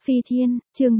Phi Thiên, chương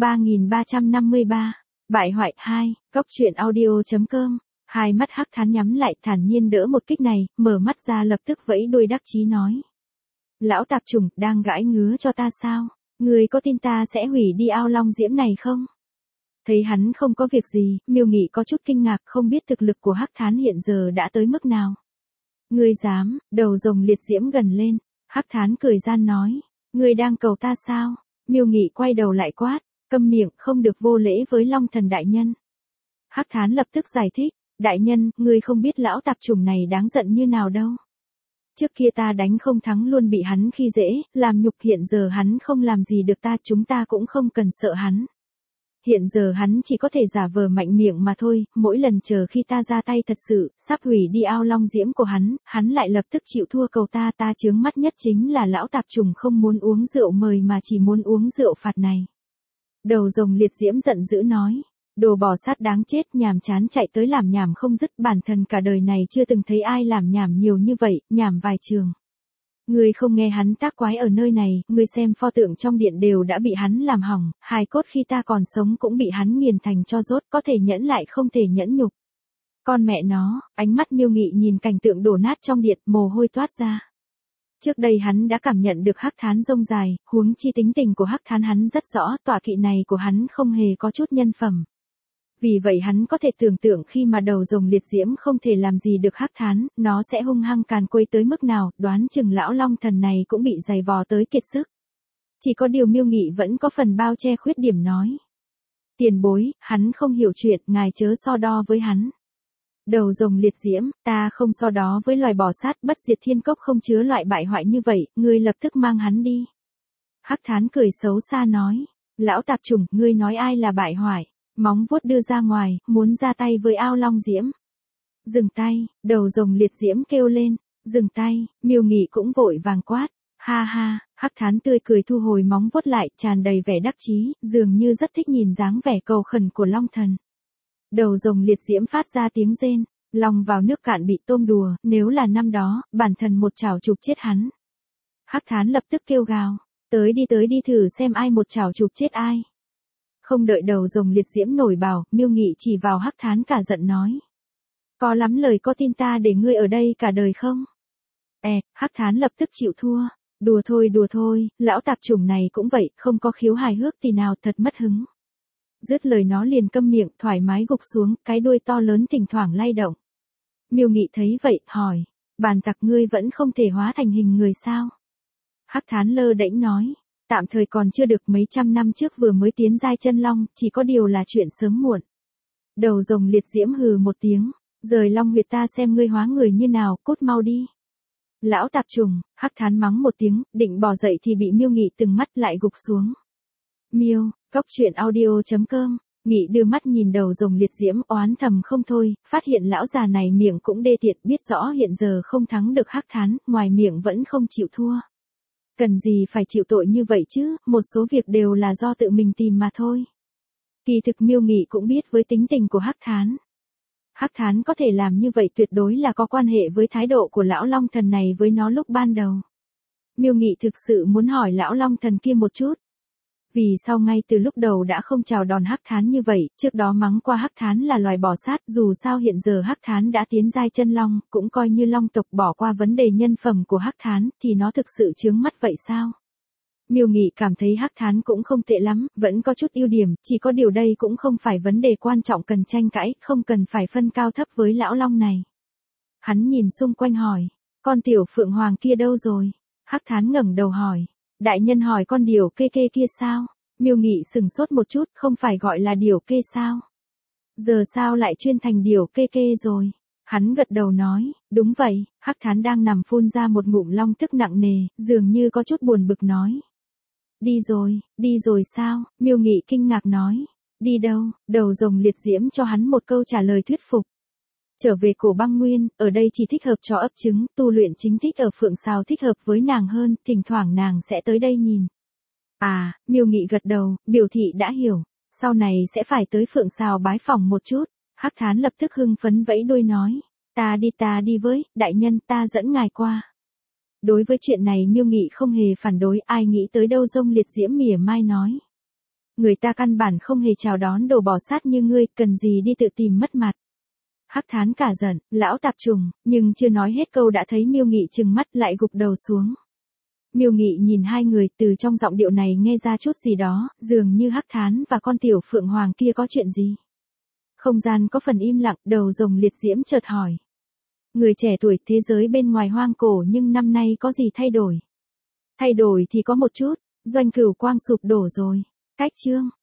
3353, Bại hoại 2, Cốc truyện audio.com. Hai mắt Hắc Thán nhắm lại thản nhiên đỡ một kích này, mở mắt ra lập tức vẫy đuôi đắc chí nói. Lão tạp chủng, đang gãi ngứa cho ta sao? Người có tin ta sẽ hủy đi ao long diễm này không? Thấy hắn không có việc gì, Miêu Nghị có chút kinh ngạc không biết thực lực của Hắc Thán hiện giờ đã tới mức nào. Ngươi dám, đầu rồng liệt diễm gần lên, Hắc Thán cười gian nói. Ngươi đang cầu ta sao? Miêu Nghị quay đầu lại quát, câm miệng, không được vô lễ với Long Thần đại nhân. Hắc Thán lập tức giải thích, đại nhân, ngươi không biết lão tạp chủng này đáng giận như nào đâu. Trước kia ta đánh không thắng luôn bị hắn khi dễ, làm nhục, hiện giờ hắn không làm gì được ta, chúng ta cũng không cần sợ hắn. Hiện giờ hắn chỉ có thể giả vờ mạnh miệng mà thôi, mỗi lần chờ khi ta ra tay thật sự, sắp hủy đi ao long diễm của hắn lại lập tức chịu thua cầu ta. Ta chướng mắt nhất chính là lão tạp chủng không muốn uống rượu mời mà chỉ muốn uống rượu phạt này. Đầu rồng liệt diễm giận dữ nói, đồ bò sát đáng chết, nhàm chán chạy tới làm nhảm không dứt, bản thân cả đời này chưa từng thấy ai làm nhảm nhiều như vậy, nhảm vài trường. Ngươi không nghe hắn tác quái ở nơi này, ngươi xem pho tượng trong điện đều đã bị hắn làm hỏng, hài cốt khi ta còn sống cũng bị hắn nghiền thành tro rốt, có thể nhẫn lại không thể nhẫn nhục. Con mẹ nó, ánh mắt Miêu Nghị nhìn cảnh tượng đổ nát trong điện, mồ hôi toát ra. Trước đây hắn đã cảm nhận được Hắc Thán rông dài, huống chi tính tình của Hắc Thán hắn rất rõ, tọa kỵ này của hắn không hề có chút nhân phẩm. Vì vậy hắn có thể tưởng tượng khi mà đầu rồng liệt diễm không thể làm gì được Hắc Thán, nó sẽ hung hăng càn quấy tới mức nào, đoán chừng lão long thần này cũng bị giày vò tới kiệt sức. Chỉ có điều Miêu Nghị vẫn có phần bao che khuyết điểm nói. Tiền bối, hắn không hiểu chuyện, ngài chớ so đo với hắn. Đầu rồng liệt diễm, ta không so đó với loài bò sát, bất diệt thiên cốc không chứa loại bại hoại như vậy, ngươi lập tức mang hắn đi. Hắc Thán cười xấu xa nói, lão tạp chủng, ngươi nói ai là bại hoại? Móng vuốt đưa ra ngoài, muốn ra tay với ao long diễm. Dừng tay, đầu rồng liệt diễm kêu lên, dừng tay. Miêu Nghị cũng vội vàng quát, ha ha. Hắc Thán tươi cười thu hồi móng vuốt lại, tràn đầy vẻ đắc chí, dường như rất thích nhìn dáng vẻ cầu khẩn của long thần. Đầu rồng liệt diễm phát ra tiếng rên, lòng vào nước cạn bị tôm đùa, nếu là năm đó, bản thân một chảo chụp chết hắn. Hắc Thán lập tức kêu gào, tới đi thử xem ai một chảo chụp chết ai. Không đợi đầu rồng liệt diễm nổi bào, Miêu Nghị chỉ vào Hắc Thán cả giận nói. Có lắm lời, có tin ta để ngươi ở đây cả đời không? Hắc Thán lập tức chịu thua. Đùa thôi, lão tạp chủng này cũng vậy, không có khiếu hài hước thì nào, thật mất hứng. Dứt lời nó liền câm miệng, thoải mái gục xuống, cái đuôi to lớn thỉnh thoảng lay động. Miêu Nghị thấy vậy, hỏi, bàn tặc, ngươi vẫn không thể hóa thành hình người sao? Hắc Thán lơ đễnh nói. Tạm thời còn chưa được, mấy trăm năm trước vừa mới tiến giai chân long, chỉ có điều là chuyện sớm muộn. Đầu rồng liệt diễm hừ một tiếng, rời long huyệt ta xem ngươi hóa người như nào, cút mau đi. Lão tạp trùng, Hắc Thán mắng một tiếng, định bò dậy thì bị Miêu Nghị từng mắt lại gục xuống. Miêu, Cốc truyện audio.com. Nghị đưa mắt nhìn đầu rồng liệt diễm, oán thầm không thôi, phát hiện lão già này miệng cũng đê tiện, biết rõ hiện giờ không thắng được Hắc Thán, ngoài miệng vẫn không chịu thua. Cần gì phải chịu tội như vậy chứ, một số việc đều là do tự mình tìm mà thôi. Kỳ thực Miêu Nghị cũng biết với tính tình của Hắc Thán. Hắc Thán có thể làm như vậy tuyệt đối là có quan hệ với thái độ của lão long thần này với nó lúc ban đầu. Miêu Nghị thực sự muốn hỏi lão long thần kia một chút. Vì sao ngay từ lúc đầu đã không chào đón Hắc Thán như vậy, trước đó mắng qua Hắc Thán là loài bò sát, dù sao hiện giờ Hắc Thán đã tiến giai chân long, cũng coi như long tộc, bỏ qua vấn đề nhân phẩm của Hắc Thán, thì nó thực sự chướng mắt vậy sao? Miêu Nghị cảm thấy Hắc Thán cũng không tệ lắm, vẫn có chút ưu điểm, chỉ có điều đây cũng không phải vấn đề quan trọng cần tranh cãi, không cần phải phân cao thấp với lão long này. Hắn nhìn xung quanh hỏi, con tiểu phượng hoàng kia đâu rồi? Hắc Thán ngẩng đầu hỏi. Đại nhân hỏi con điểu kê kê kia sao? Miêu Nghị sừng sốt một chút, không phải gọi là điểu kê sao? Giờ sao lại chuyên thành điểu kê kê rồi? Hắn gật đầu nói, đúng vậy. Hắc Thán đang nằm phun ra một ngụm long tức nặng nề, dường như có chút buồn bực nói. Đi rồi sao? Miêu Nghị kinh ngạc nói. Đi đâu? Đầu rồng liệt diễm cho hắn một câu trả lời thuyết phục. Trở về cổ băng nguyên, ở đây chỉ thích hợp cho ấp trứng, tu luyện chính thích ở Phượng Sào thích hợp với nàng hơn, thỉnh thoảng nàng sẽ tới đây nhìn. À, Miêu Nghị gật đầu, biểu thị đã hiểu, sau này sẽ phải tới Phượng Sào bái phỏng một chút. Hắc Thán lập tức hưng phấn vẫy đuôi nói, ta đi với, đại nhân, ta dẫn ngài qua. Đối với chuyện này Miêu Nghị không hề phản đối, ai nghĩ tới đâu rông liệt diễm mỉa mai nói. Người ta căn bản không hề chào đón đồ bỏ sát như ngươi, cần gì đi tự tìm mất mặt. Hắc Thán cả giận, lão tạp trùng, nhưng chưa nói hết câu đã thấy Miêu Nghị trừng mắt lại gục đầu xuống. Miêu Nghị nhìn hai người, từ trong giọng điệu này nghe ra chút gì đó, dường như Hắc Thán và con tiểu phượng hoàng kia có chuyện gì. Không gian có phần im lặng, đầu rồng liệt diễm chợt hỏi. Người trẻ tuổi, thế giới bên ngoài hoang cổ nhưng năm nay có gì thay đổi? Thay đổi thì có một chút, Doanh Cửu Quang sụp đổ rồi. Cách chương.